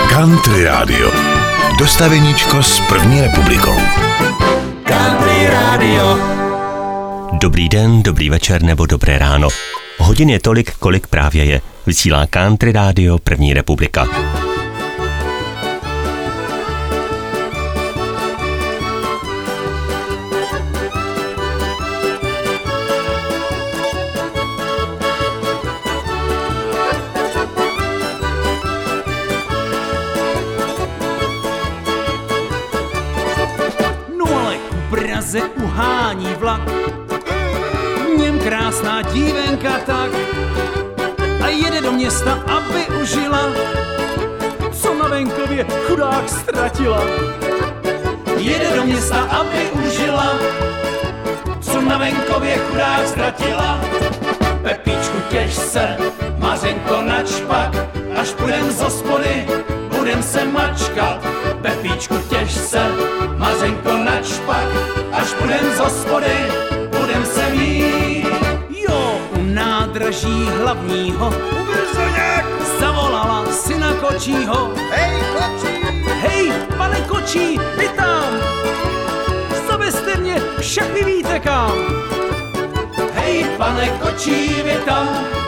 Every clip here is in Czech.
Country Radio. Dostaveníčko s první republikou. Country Radio. Dobrý den, dobrý večer nebo dobré ráno. Hodin je tolik, kolik právě je. Vysílá Country Radio první republika. Uhání vlak, v něm krásná dívenka tak a jede do města, aby užila, co na venkově chudák ztratila. Jede do města, aby užila, co na venkově chudák ztratila. Pepíčku, těš se, Mařenko načpak, až půjdem z hospody, budem se mačkat. Pepíčku, těš se, Mařenko načpak, až půjdem z hospody, budem se mít. Jo, u nádraží hlavního zavolala syna kočího. Hej, kočí! Hej, pane kočí, vy tam! Zavezte mě, však vy víte kam. Hej, pane kočí, vy tam!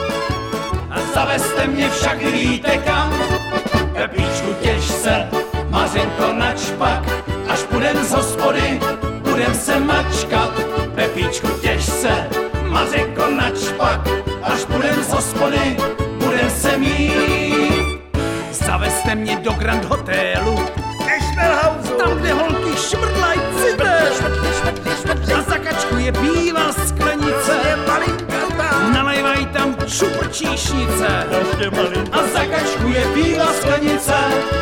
A zavezte mě, však vy víte kam. Pepíčku, těš se, Mařenko načpak, až půjdem z hospody, budem se mačkat. Pepíčku, těš se, Mařenko načpak, až půjdem z hospody, budem se mít. Zavezte mě do Grand Hotelu, tam, kde holky šmrdlaj citel. A za kačku je bílá sklenice, nalejvaj tam čupr číšnice. A za kačku je bílá sklenice,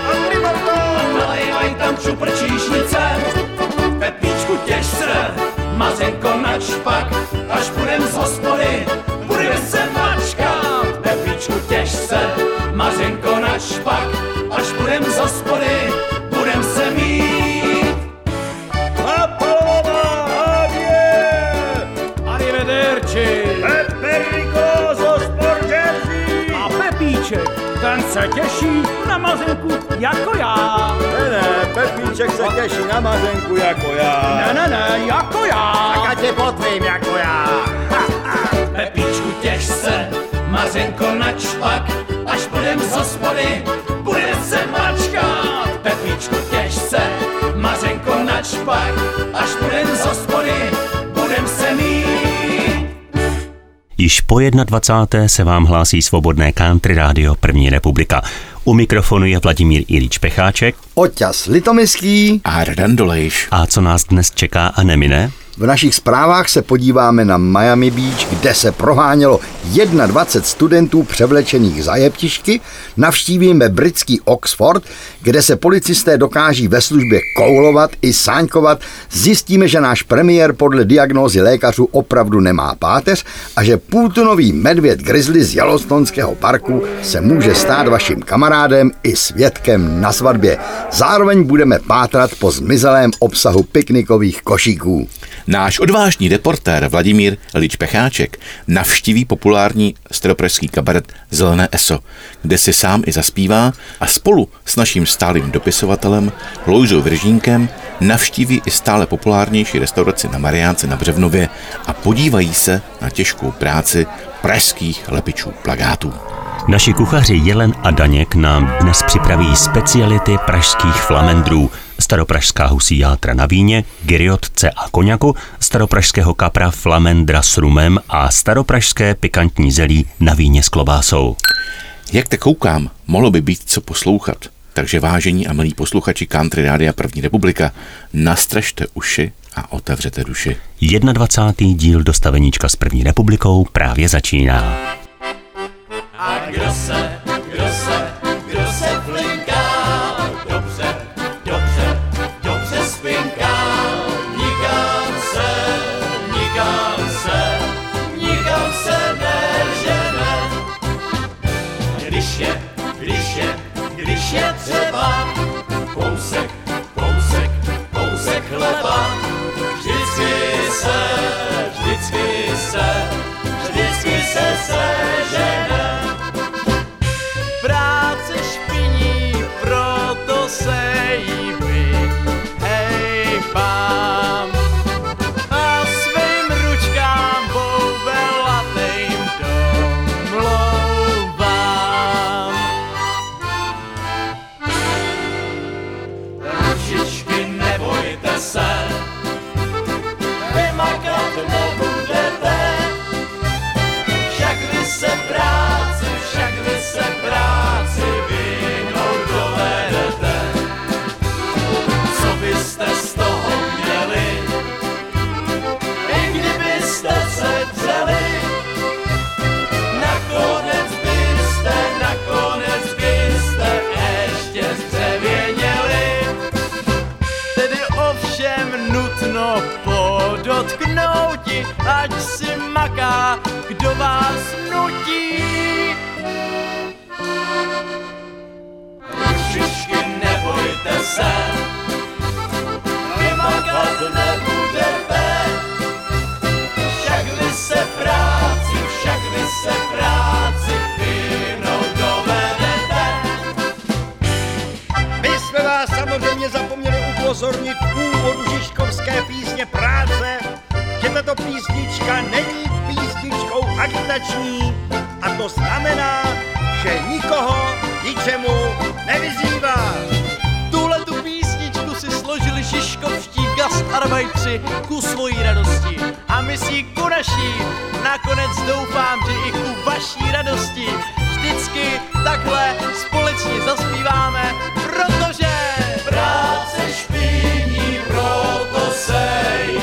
a nalejvaj tam čupr číšnice. Pepíčku, těš se, Mařenko načpak, až půjdem z hospody, budem se mačkat. Pepíčku, těš se, Mařenko načpak, až půjdem z hospody, budem se mít. Papalová, adie! Arrivederci! Pepericoso sporgesi! A Pepíček, ten se těší na Mařenku jako já. Ne, Pepíček se těší na Mařenku jako já. Ne, jako já. Tak ať je potvím jako já. Pepíčku, těš se, Mařenko načpak, až budem z hospody, budem se mačkat. Pepíčku, těš se, Mařenko načpak, až budem z hospody, budem se mít. Již po 21. se vám hlásí svobodné Country Radio první republika. U mikrofonu je Vladimír Ilíč Pecháček, Oťas Litomyský A Radan Dolejš. a co nás dnes čeká a nemine? V našich zprávách se podíváme na Miami Beach, kde se prohánělo 21 studentů převlečených za jeptišky, navštívíme britský Oxford, kde se policisté dokáží ve službě koulovat i sáňkovat, zjistíme, že náš premiér podle diagnózy lékařů opravdu nemá páteř a že půltunový medvěd grizzly z Yellowstonského parku se může stát vaším kamarádem i svědkem na svatbě. Zároveň budeme pátrat po zmizelém obsahu piknikových košíků. Náš odvážný reportér Vladimír Ilíč Pecháček navštíví populární staropražský kabaret Zelené eso, kde si sám i zaspívá a spolu s naším stálým dopisovatelem Lojzou Viržínkem navštíví i stále populárnější restauraci na Mariánce na Břevnově a podívají se na těžkou práci pražských lepičů plakátů. Naši kuchaři Jelen a Daněk nám dnes připraví speciality pražských flamendrů, staropražská husí játra na víně, gyriotce a koňaku, staropražského kapra flamendra s rumem a staropražské pikantní zelí na víně s klobásou. Jak te koukám, mohlo by být co poslouchat. Takže vážení a milí posluchači Country Rádia první republika, nastražte uši a otevřete duši. 21. díl dostaveníčka s první republikou právě začíná. A kdo se flinká, dobře spinká, nikam se nežene. Když je třeba kousek chleba, vždycky se sežene. Práce špiní pro dotknouti, ať si maká, kdo vás nutí. Ručičky, nebojte se, vymakat nebudete, však vy se práci vyhnout dovedete. My jsme vás samozřejmě zapomněli upozornit v úvodu Žižkovské písně Práce, že tato písnička není písničkou agitační a to znamená, že nikoho ničemu nevyzývá. Tuhletu písničku si složili žižkovští gastarbeitři ku svojí radosti. A my si ji ku naší, nakonec doufám, že i ku vaší radosti vždycky takhle společně zaspíváme, protože práce špiní, proto se jí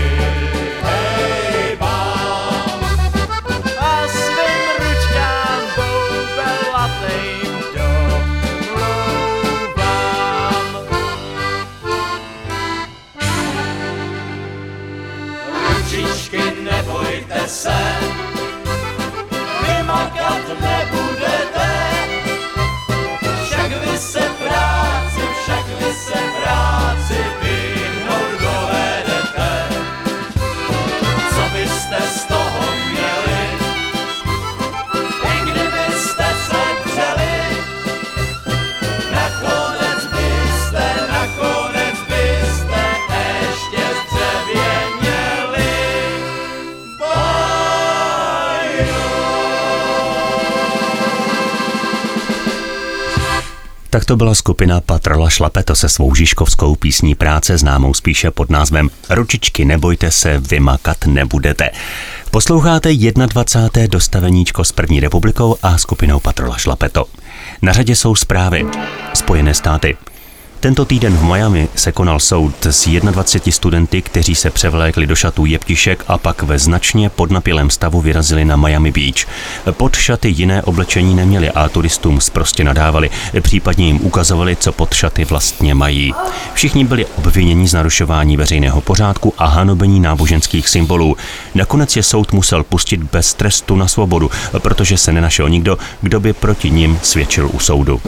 vyhejbám. A svým ručkám boubelatým domlouvám. Ručičky, nebojte se, vymakat nebudete, však vy se práci vyhnout dovedete. Co byste z toho měli, i kdybyste se přeli, nakonec byste ještě zdřevěněli. Tak to byla skupina Patrola Šlapeto se svou žižkovskou písní Práce, známou spíše pod názvem Ručičky, nebojte se, vymakat nebudete. Posloucháte 21. dostaveníčko s první republikou a skupinou Patrola Šlapeto. Na řadě jsou zprávy. Spojené státy. Tento týden v Miami se konal soud s 21 studenty, kteří se převlékli do šatů jeptišek a pak ve značně podnapilém stavu vyrazili na Miami Beach. Pod šaty jiné oblečení neměli a turistům sprostě nadávali, případně jim ukazovali, co pod šaty vlastně mají. Všichni byli obviněni z narušování veřejného pořádku a hanobení náboženských symbolů. Nakonec je soud musel pustit bez trestu na svobodu, protože se nenašel nikdo, kdo by proti nim svědčil u soudu.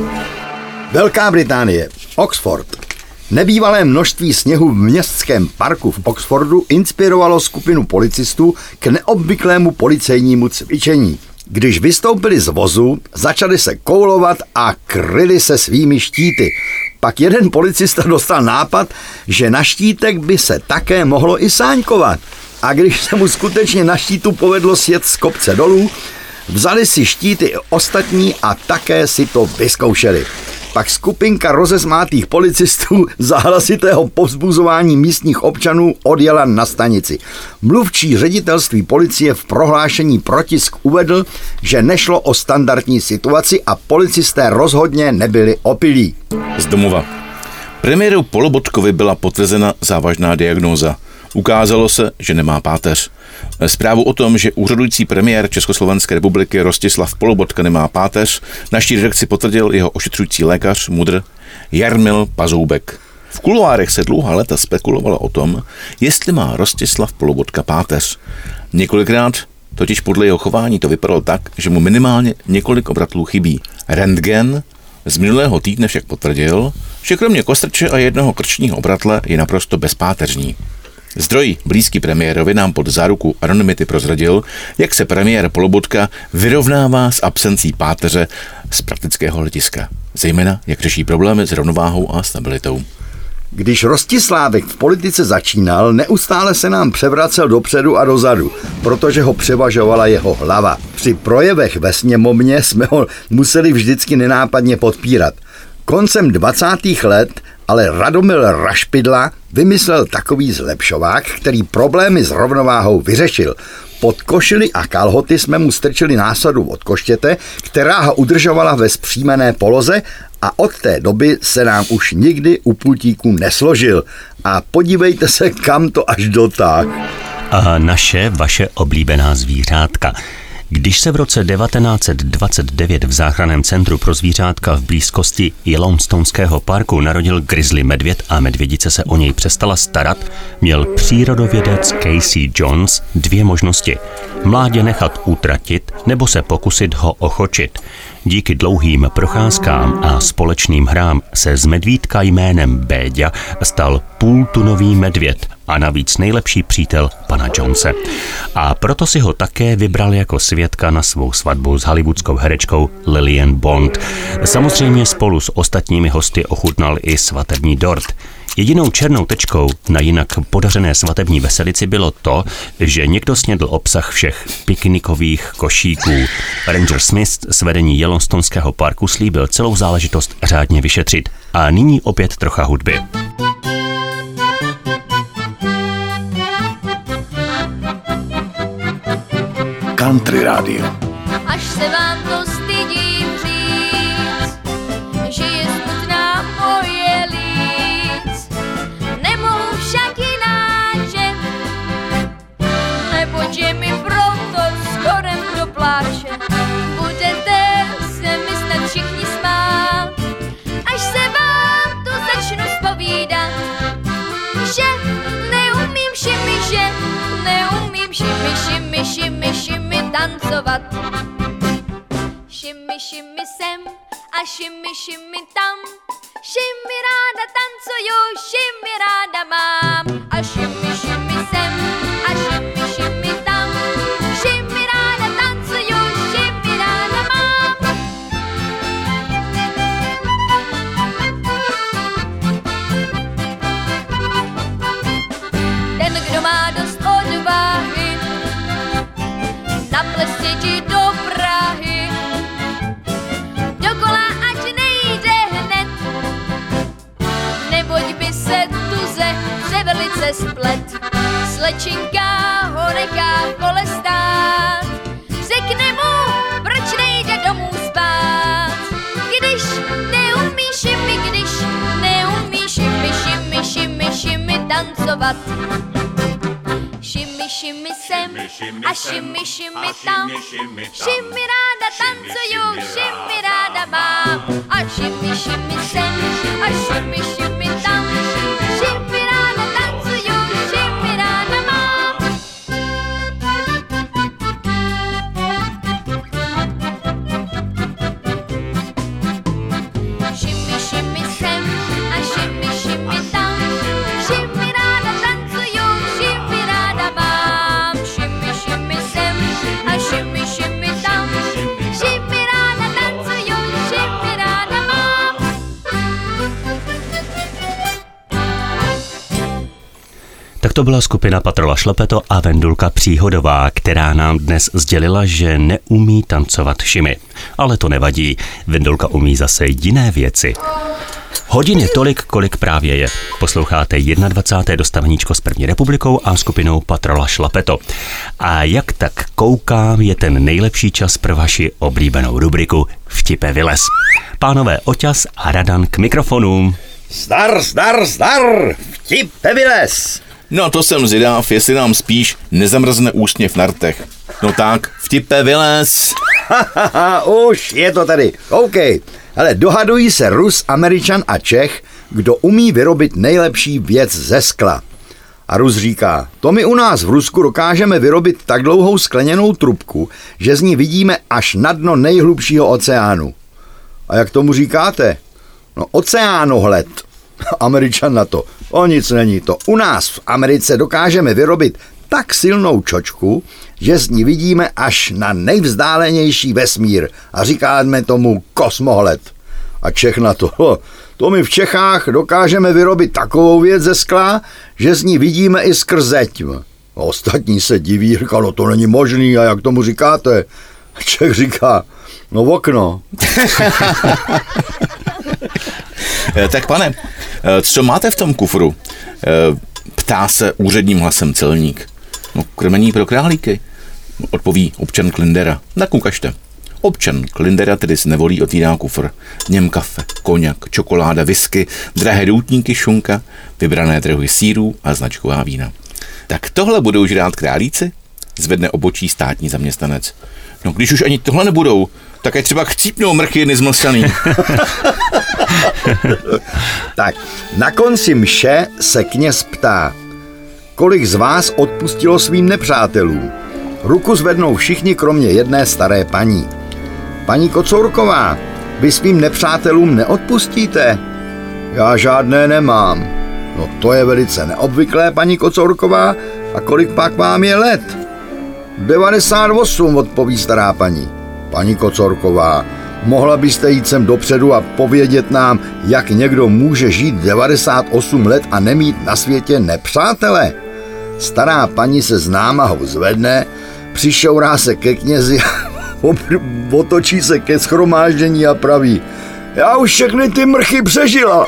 Velká Británie, Oxford. Nebývalé množství sněhu v městském parku v Oxfordu inspirovalo skupinu policistů k neobvyklému policejnímu cvičení. Když vystoupili z vozu, začali se koulovat a kryli se svými štíty. Pak jeden policista dostal nápad, že na štítek by se také mohlo i sáňkovat. A když se mu skutečně na štítu povedlo sjet z kopce dolů, vzali si štíty i ostatní a také si to vyzkoušeli. Pak skupinka rozesmátých policistů za hlasitého povzbuzování místních občanů odjela na stanici. Mluvčí ředitelství policie v prohlášení pro tisk uvedl, že nešlo o standardní situaci a policisté rozhodně nebyli opilí. Z domova. Premiéru Polobotkovi byla potvrzena závažná diagnóza. Ukázalo se, že nemá páteř. Zprávu o tom, že úřadující premiér Československé republiky Rostislav Polobotka nemá páteř, naší redakci potvrdil jeho ošetřující lékař MUDr. Jarmil Pazoubek. V kuloárech se dlouhá léta spekulovalo o tom, jestli má Rostislav Polobotka páteř. Několikrát totiž podle jeho chování to vypadalo tak, že mu minimálně několik obratlů chybí. Rentgen z minulého týdne však potvrdil, že kromě kostrče a jednoho krčního obratle je naprosto bezpáteřní. Zdroj blízký premiérovi nám pod záruku anonymity prozradil, jak se premiér Polobotka vyrovnává s absencí páteře z praktického hlediska. Zejména jak řeší problémy s rovnováhou a stabilitou. Když Rostislávek v politice začínal, neustále se nám převracel dopředu a dozadu, protože ho převažovala jeho hlava. Při projevech ve sněmovně jsme ho museli vždycky nenápadně podpírat. Koncem 20. let ale Radomil Rašpidla vymyslel takový zlepšovák, který problémy s rovnováhou vyřešil. Pod košili a kalhoty jsme mu strčili násadu od koštěte, která ho udržovala ve vzpřímené poloze a od té doby se nám už nikdy u pultíku nesložil. A podívejte se, kam to až dotáhl. A vaše oblíbená zvířátka. Když se v roce 1929 v záchranném centru pro zvířátka v blízkosti Yellowstoneského parku narodil grizzly medvěd a medvědice se o něj přestala starat, měl přírodovědec Casey Jones dvě možnosti. Mládě nechat utratit nebo se pokusit ho ochočit. Díky dlouhým procházkám a společným hrám se z medvídka jménem Béďa stal půltunový medvěd a navíc nejlepší přítel pana Jonese. A proto si ho také vybral jako svědka na svou svatbu s hollywoodskou herečkou Lillian Bond. Samozřejmě spolu s ostatními hosty ochutnal i svatební dort. Jedinou černou tečkou na jinak podařené svatební veselici bylo to, že někdo snědl obsah všech piknikových košíků. Ranger Smith z vedení Yellowstoneského parku slíbil celou záležitost řádně vyšetřit. A nyní opět trocha hudby. Country Radio. Až se vám to stydím říct, že je smutná moje líc. Nemohu však jináče, neboť je mi proto skorem do pláče. Budete se mi snad všichni smát, až se vám tu začnu zpovídat, že neumím šimi tancovat. Šimi sem a šimi tam, šimi ráda tancuju, šimi ráda mám. A šimi sem a šimi tam, šimi ráda tancuju, šimi ráda mám. Ten, kdo má dost odvahy, na ples jedí do Prahy, dokola ať nejde hned, neboť by se tuze převelice splet. Slečinka ho nechá v kole stát, řekne mu, proč nejde domů spát. Když neumíš šimi tancovat. Šimi sem a šimi tam, šimi ráda tancuju, šimi ráda mám. A šimi sem a šimi tam, šimi ráda tancuju, šimi ráda mám. Šimi sem a šimi tam, šimi ráda tancuju, šimi ráda mám. Šimi sem a šimi tam, šimi ráda tancuju, šimi ráda mám. Tak to byla skupina Patrola Šlepeto a Vendulka Příhodová, která nám dnes sdělila, že neumí tancovat šimi. Ale to nevadí, Vendulka umí zase jiné věci. Hodin je tolik, kolik právě je. Posloucháte 21. dostaveníčko s První republikou a skupinou Patrola Šlapeto. A jak tak koukám, je ten nejlepší čas pro vaši oblíbenou rubriku Vtipe vylez. Pánové Oťas a Radan k mikrofonům. Zdar, vtipe vylez. No to jsem zvědav, jestli nám spíš nezamrzne úsměv na rtech. No tak, vtipe vylez. Už je to tady. OK. Ale dohadují se Rus, Američan a Čech, kdo umí vyrobit nejlepší věc ze skla. A Rus říká, to my u nás v Rusku dokážeme vyrobit tak dlouhou skleněnou trubku, že z ní vidíme až na dno nejhlubšího oceánu. A jak tomu říkáte? No oceánohled. Američan na to. O nic není to. U nás v Americe dokážeme vyrobit tak silnou čočku, že z ní vidíme až na nejvzdálenější vesmír a říkáme tomu kosmohled. A Čech na to. To my v Čechách dokážeme vyrobit takovou věc ze skla, že z ní vidíme i skrz zeď. A ostatní se diví, říká, no to není možný, a jak tomu říkáte? A Čech říká, no okno. Tak pane, co máte v tom kufru? Ptá se úředním hlasem celník. No, krmení pro králíky, odpoví občan Klindera. Tak ukažte. Občan Klindera tedy z nevolí otvírá kufr. V něm kafe, koněk, čokoláda, whisky, drahé doutníky, šunka, vybrané druhy sýrů a značková vína. Tak tohle budou žrát králíci? Zvedne obočí státní zaměstnanec. No když už ani tohle nebudou, tak ať třeba chcípnou mrchy jedny zmlsaný. Tak, na konci mše se kněz ptá, kolik z vás odpustilo svým nepřátelům? Ruku zvednou všichni, kromě jedné staré paní. Paní Kocourková, vy svým nepřátelům neodpustíte? Já žádné nemám. No to je velice neobvyklé, paní Kocourková. A kolik pak vám je let? 98, odpoví stará paní. Paní Kocourková, mohla byste jít sem dopředu a povědět nám, jak někdo může žít 98 let a nemít na světě nepřátele? Stará paní se z námahou zvedne, přišourá se ke knězi, otočí se ke shromáždění a praví: já už všechny ty mrchy přežila.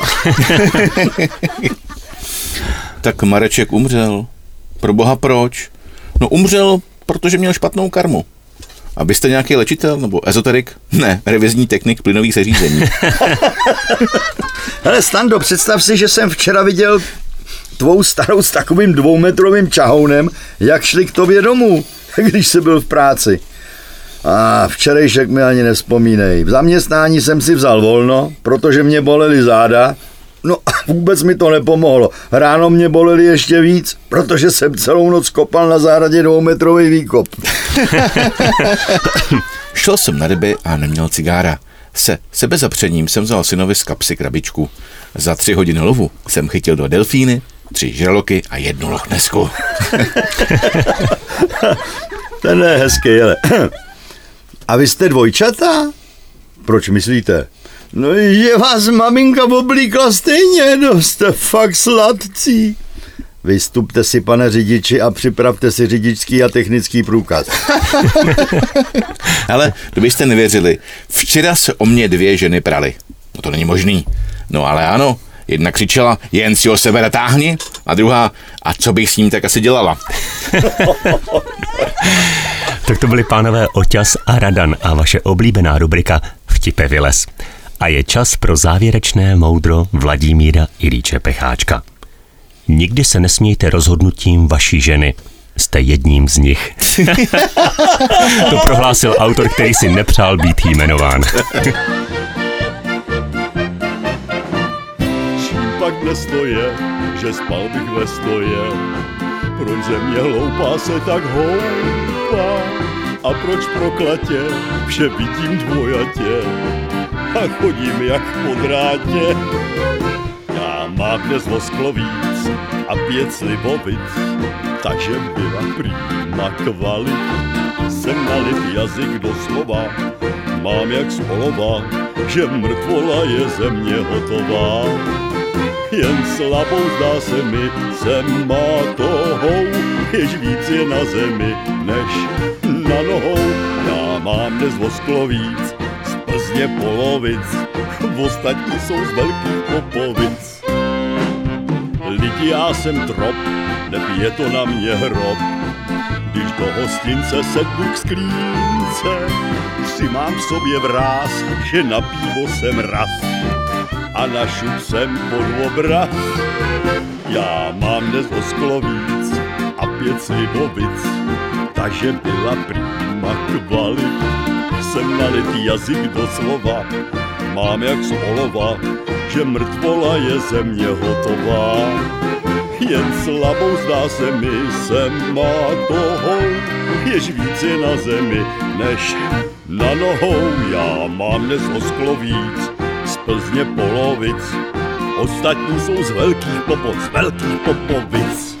Tak Mareček umřel. Proboha proč? No umřel, protože měl špatnou karmu. Abyste nějaký léčitel nebo ezoterik? Ne, revizní technik plynových zařízení. Hele Stando, představ si, že jsem včera viděl tvou starou s takovým 2metrovým čahounem, jak šli k tobě domů, když jsi byl v práci. A včerejšek mi ani nevzpomínej. V zaměstnání jsem si vzal volno, protože mě bolely záda. No a vůbec mi to nepomohlo. Ráno mě bolely ještě víc, protože jsem celou noc kopal na zahradě 2metrový výkop. Šel jsem na ryby a neměl cigára. Se sebezapřením jsem vzal synovi z kapsy krabičku. Za 3 hodiny lovu jsem chytil 2 delfíny, 3 žraloky a 1 lochnesku. Ten je hezký, ale. A vy jste dvojčata? Proč myslíte? No, že vás maminka oblíkla stejně, no jste fakt sladcí. Vystupte si, pane řidiči, a připravte si řidičský a technický průkaz. Ale kdybyste nevěřili, včera se o mě 2 ženy praly. No to není možný. No ale ano, jedna křičela, jen si o sebe natáhni, a druhá, a co bych s ním tak asi dělala. Tak to byli pánové Oťas a Radan a vaše oblíbená rubrika Vtipe vylez. A je čas pro závěrečné moudro Vladimíra Ilíče Pecháčka. Nikdy se nesmějte rozhodnutím vaší ženy. Jste jedním z nich. To prohlásil autor, který si nepřál být jmenován. Čím pak dnes to je, že spal bych ve stoje? Proč země hloupá se tak houpá? A proč proklatě vše vidím dvojatě? A chodím jak po drátě. Já mám dnes vosklovíc a 5 slivovic, takže byla prýma kvalit. Jsem nalit jazyk do slova, mám jak z olova, že mrtvola je země hotová. Jen slabou zdá se mi, jsem má tohou, jež víc je na zemi, než na nohou. Já mám dnes vosklovíc, z Plzně polovic, ostatní jsou z velkých Popovic. Lidi, já jsem trop, nebije to na mě hrob, když do hostince sednu k sklínce, si mám v sobě vráz, že na pivo jsem raz a na šup jsem pod obraz. Já mám dnes vosklovíc a 5 slivovic, takže byla prýma kvalit. Jsem nalitý jazyk do slova, mám jak z olova, že mrtvola je země hotová. Jen slabou zdá se mi, jsem má tohou, jež víc je na zemi, než na nohou. Já mám dnes vosklovíc, z Plzně polovic, ostatní jsou z velkých Popovic.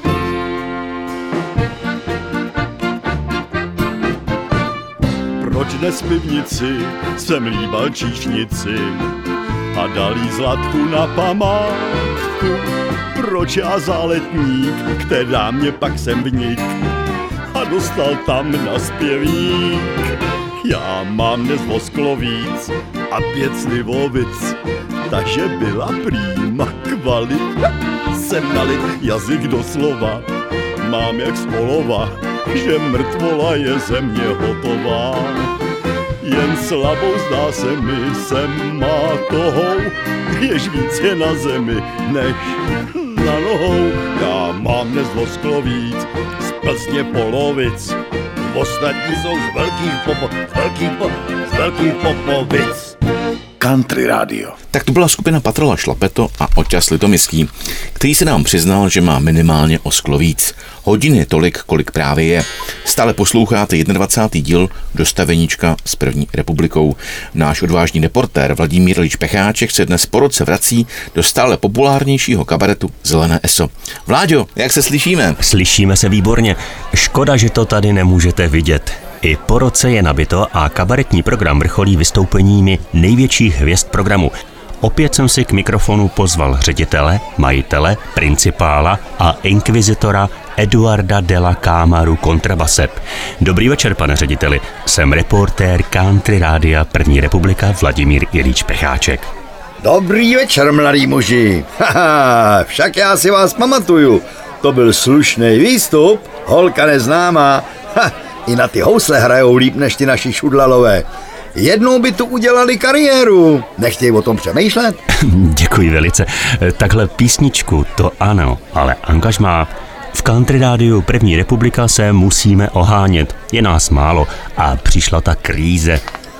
Proč dnes v pivnici jsem líbal číšnici a dal jí zlatku na památku? Proč já záletník, která mě pak jsem vnik a dostal tam na zpěvník? Já mám dnes vosklovíc a 5 slivovic, takže byla prýma kvalit. Jsem nalit jazyk do slova, mám jak z olova, že mrtvola je země hotová. Jen slabou zdá se mi, jsem má tohou, jež víc je na zemi, než na nohou. Já mám dnes vosklovíc, z Plzně polovic, ostatní jsou z velkých Popovic. Country Radio. Tak to byla skupina Patrola Šlapeto a Oťas Litomyský, který se nám přiznal, že má minimálně o sklo víc. Hodin je tolik, kolik právě je. Stále posloucháte 21. díl Dostaveníčka s první republikou. Náš odvážný reportér Vladimír Lič Pecháček se dnes po roce vrací do stále populárnějšího kabaretu Zelené ESO. Vláďo, jak se slyšíme? Slyšíme se výborně. Škoda, že to tady nemůžete vidět. I po roce je nabito a kabaretní program vrcholí vystoupeními největších hvězd programu. Opět jsem si k mikrofonu pozval ředitele, majitele, principála a inkvizitora Eduarda de la Cámaru kontrabaseb. Dobrý večer, pane řediteli. Jsem reportér Country Rádia První republika Vladimír Ilíč Pecháček. Dobrý večer, mladý muži. Haha, však já si vás pamatuju. To byl slušný výstup, holka neznámá. I na ty housle hrajou líp než ty naši šudlalové. Jednou by tu udělali kariéru. Nechtějí o tom přemýšlet? Děkuji velice. Takhle písničku, to ano, ale angažmá. V Country Rádiu První republika se musíme ohánět. Je nás málo a přišla ta kríze.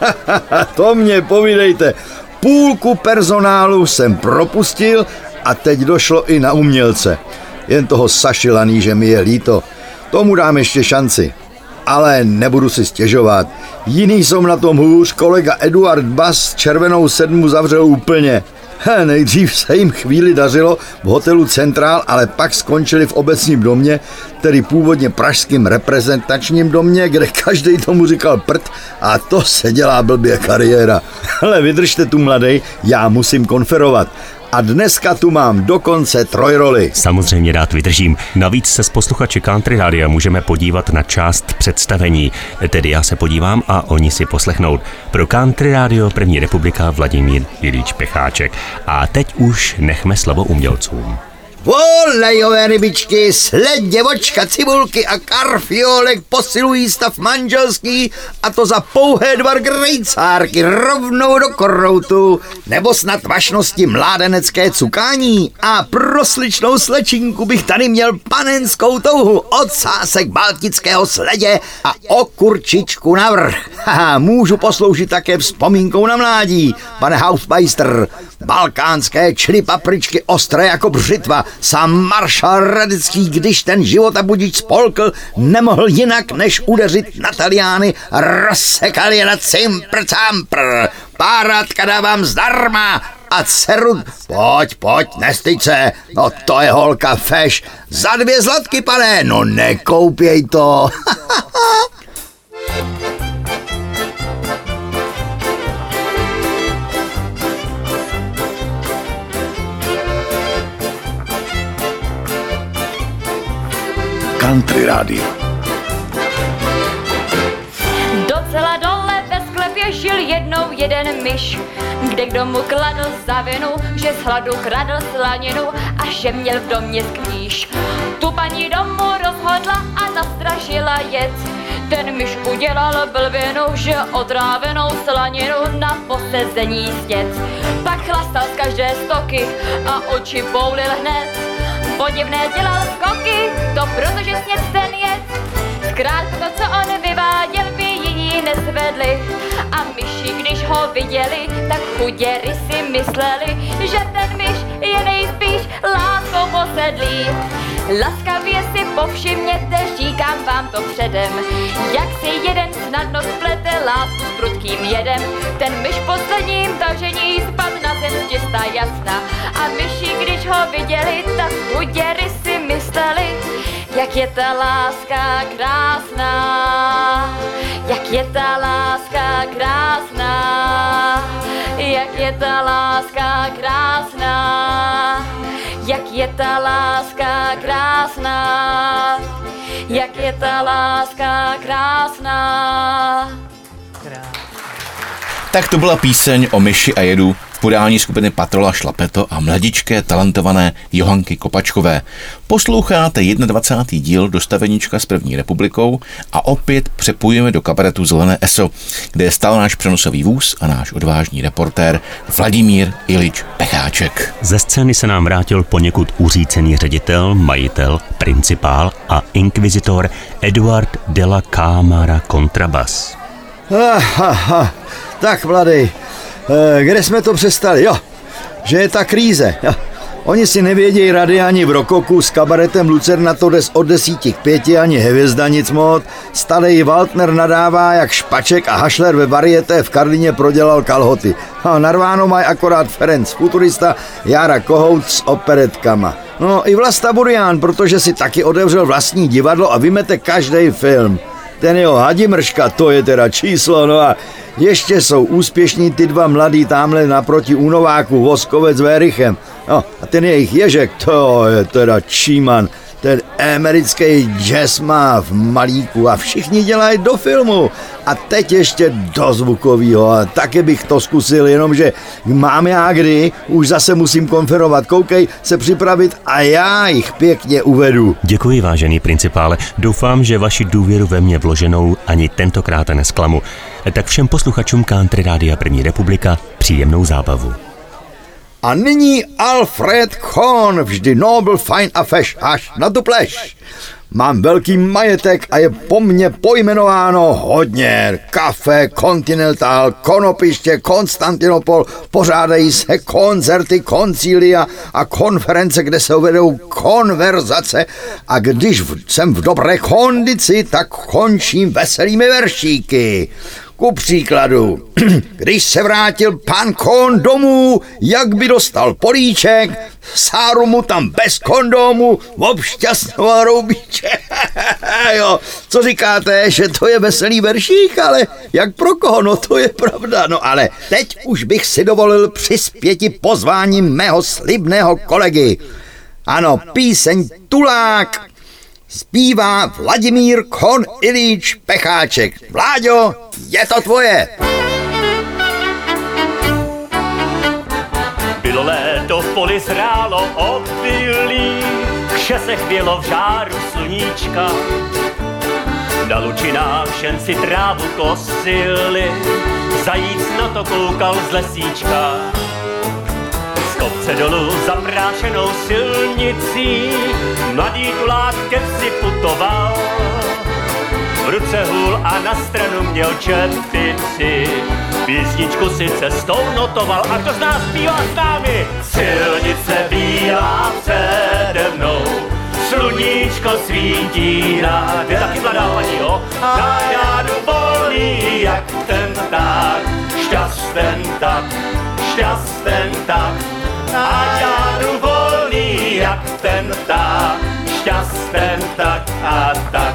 To mě povídejte. Půlku personálu jsem propustil a teď došlo i na umělce. Jen toho Sašilaný, že mi je líto. Tomu dám ještě šanci. Ale nebudu si stěžovat. Jiný jsou na tom hůř, kolega Eduard Bas Červenou 7 zavřel úplně. Nejdřív se jim chvíli dařilo v hotelu Centrál, ale pak skončili v obecním domě, tedy původně pražským reprezentačním domě, kde každej tomu říkal prd a to se dělá blbě kariéra. Ale vydržte tu, mladej, já musím konferovat. A dneska tu mám dokonce 3 roly. Samozřejmě rád vydržím. Navíc se s posluchači Country Rádia můžeme podívat na část představení. Tedy já se podívám a oni si poslechnou. Pro Country Rádio První republika Vladimír Ilíč Pecháček. A teď už nechme slovo umělcům. Volejové rybičky, sledě, vočka, cibulky a karfiolek posilují stav manželský a to za pouhé 2 grejcárky rovnou do koroutu, nebo snad vašnosti mládenecké cukání a pro sličnou slečinku bych tady měl panenskou touhu, ocásek baltického sledě a o kurčičku navrch. Haha, můžu posloužit také vzpomínkou na mládí, pane Hausmeister. Balkánské čili papričky ostré jako břitva, sám maršal Radecký, když ten život a budič spolkl, nemohl jinak, než udeřit na Taliány, rozsekal je na cimpr-campr. Párátka dávám zdarma a dceru... Pojď, nestyď se, no to je holka feš. Za 2 zlatky, pane, no nekoupěj to. Country Radio. Docela dole ve sklepě žil jednou jeden myš, kde kdo mu kladl za vinu, že z hladu kradl slaninu a že měl v domě sklíš. Tu paní domu rozhodla a nastrašila jet. Ten myš udělal blbinu, že otrávenou slaninu na posezení sněd. Pak chlastal z každé stoky a oči boulil hned. Podivné dělal skoky, to protože sněd ten jed. Zkrátka to, co on vyváděl, by jiní nesvedli. A myši, když ho viděli, tak chuděry si mysleli, že ten myš je nejspíš láskou posedlý. Laskavě si povšimněte, říkám vám to předem, jak si jeden snadno splete lásku s prudkým jedem. Ten myš v posledním tažení spad na zem čistá jasná. A myši, když ho viděli, tak chuděry si mysleli, jak je ta láska krásná, jak je ta láska krásná, jak je ta láska krásná, jak je ta láska krásná, jak je ta láska krásná. Tak to byla píseň o myši a jedu v podání skupiny Patrola Šlapeto a mladičké talentované Johanky Kopačkové. Posloucháte 21. díl Dostaveníčka s první republikou a opět přepojíme do kabaretu Zelené ESO, kde je stál náš přenosový vůz a náš odvážný reportér Vladimír Ilič Pecháček. Ze scény se nám vrátil poněkud uřícený ředitel, majitel, principál a inkvizitor Eduard de la Cámara Contrabas. Tak, mladý, kde jsme to přestali? Jo, že je ta kríze. Jo. Oni si nevědějí rady ani v rokoku s kabaretem Lucerna to jde od 10 k 5, ani Hvězda nic moc. Starý Waltner nadává jak špaček a Hašler ve varieté v Karlíně prodělal kalhoty. A narváno mají akorát Ferenc Futurista, Jára Kohout s operetkama. No i Vlasta Burian, protože si taky otevřel vlastní divadlo a vymete každý film. Ten jeho Hadimrška, to je teda číslo, no a ještě jsou úspěšní ty dva mladí tamhle naproti u Nováku, Voskovec s Vérichem. No a ten jejich Ježek, to je teda číman. Ten americký jazz má v malíku a všichni dělají do filmu. A teď ještě do zvukovýho. A taky bych to zkusil, jenomže mám já kdy, už zase musím konferovat. Koukej se připravit a já jich pěkně uvedu. Děkuji, vážený principále. Doufám, že vaši důvěru ve mě vloženou ani tentokrát nesklamu. Tak všem posluchačům Country Rádia První republika příjemnou zábavu. A nyní Alfred Kohn, vždy nobl, fajn a feš, až na tu pleš. Mám velký majetek a je po mně pojmenováno hodně. Kafe, Continental, Konopiště, Konstantinopol, pořádají se koncerty, koncilia a konference, kde se vedou konverzace a když jsem v dobré kondici, tak končím veselými veršíky. Ku příkladu, když se vrátil pan Kohn domů, jak by dostal políček, sáru mu tam bez kondomu, obšťastnoval roubíček. Jo, co říkáte, že to je veselý veršík, ale jak pro koho, no to je pravda. No ale teď už bych si dovolil přispěti pozváním mého slibného kolegy. Ano, píseň Tulák zpívá Vladimír Kohn Ilič Pecháček. Vláďo, je to tvoje. Bylo léto, v poli zrálo obilí, vše se chvělo v žáru sluníčka. Na lučinách žen si trávu kosili, zajíc na to koukal z lesíčka. Z kopce dolů zaprášenou silnicí mladý tulák ke vsi putoval. V ruce hůl a na stranu měl čepici, písničku si cestou notoval. A kdo z nás zpívá s námi? Silnice bílá přede mnou, sluníčko svítí rád. Je taky mladá paní, jo? A já jdu volný jak ten pták, šťasten tak, šťasten tak. A já jdu volný jak ten pták, šťasten tak a tak.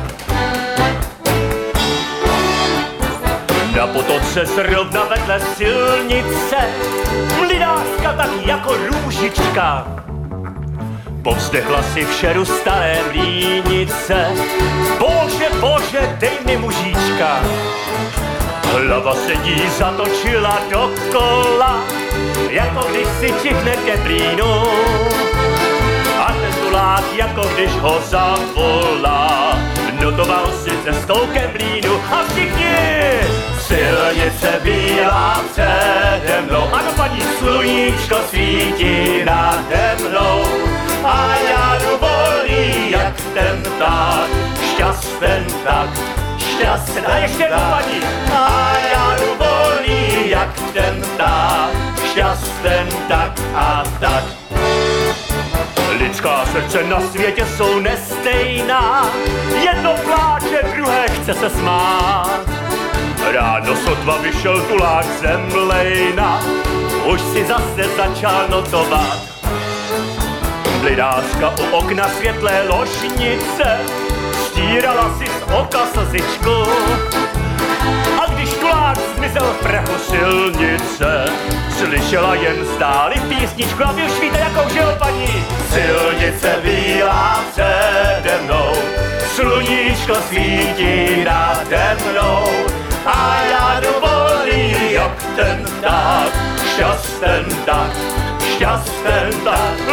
Na potoce zrovna vedle silnice mlynářka tak jako růžička povzdechla si v šeru staré mlýnice. Bože, bože, dej mi mužíčka. Hlava se jí zatočila dokola, jako když si čichne ke blínu. A ten tulák, jako když ho zavolá, notoval si cestou ke mlýnu. A všichni! Silnice bílá přede mnou, ano paní, sluníčko svítí nade mnou. A já jdu volný jak ten pták, šťasten tak, šťasten tak. A ještě jednou paní. A já jdu volný jak ten pták, šťasten tak a tak. Lidská srdce na světě jsou nestejná, jedno pláče, druhé chce se smát. Ráno sotva vyšel tulák ze mlejna, už si zase začal notovat. Blidářka u okna světlé ložnice stírala si z oka slzičku. A když tulák zmizel v prahu silnice, slyšela jen zdáli písničku a vy už víte jakou, že jo paní? Silnice bílá přede mnou, sluníčko svítí nade mnou. A já jdu volný jak šťasten tak, šťasten tak, šťasten tak.